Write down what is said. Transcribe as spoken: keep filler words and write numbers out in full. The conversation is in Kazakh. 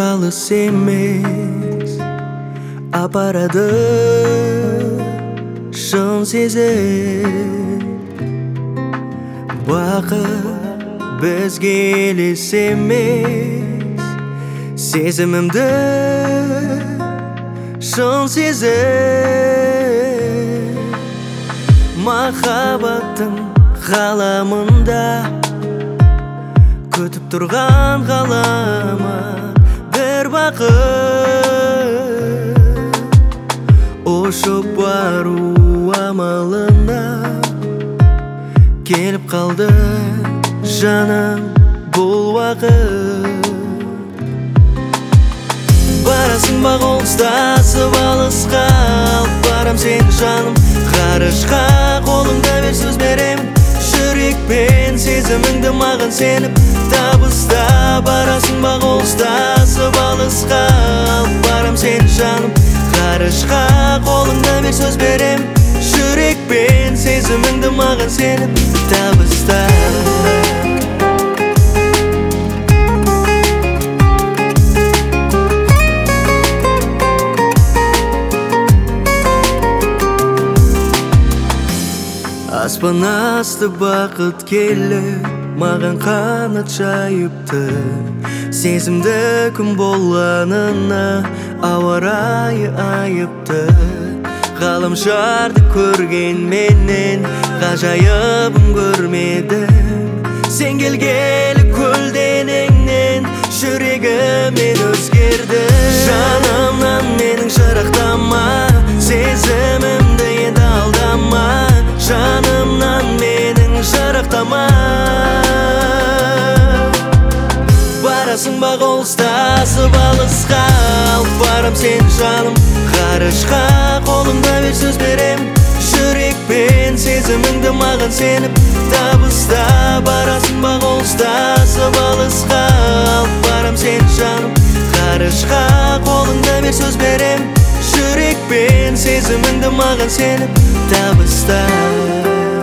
алыс емес, апарады шын сезім. Бақыт бізге елес емес, сезімімді шын сезім. Махаббаттың ғаламында күтіп тұрған ғаламат бір бақыт. Ұшып бару амалына келіп қалды жаным бұл уақыт. Барасың ба қол ұстасып алысқа, алып барам сені жаным ғарышқа. Қолыңда бер сөз беремін, жүрекпен сезіміңді маған сеніп табыста. Барасың ба қол ұстасып алысқа, алып барам сені жаным ғарышқа. Қолыңда бер сөз беремін, жүрекпен сезіміңді маған сеніп табыста. Аспан асты бақыт келіп маған қанат жайыпты. Сезімді күн болғанына ауа райы айыпты. Ғаламшарды көрген менен ғажайыбын көрмедім. Сен келгелі көлденеңнен жүрегімен өзгерді. Жанымнан менің шырақтама, сезімімді енді алдама. Жанымнан менің шырақтама. Барасың ба қол ұстасып алысқа, алып барам сені жаным ғарышқа. Қолыңда бер сөз беремін, жүрекпен сезіміңді маған сеніп табыста. Барасың ба қол ұстасып алысқа, алып барам сені жаным ғарышқа. Қолыңда бер сөз беремін, жүрекпен сезіміңді маған сеніп табыста.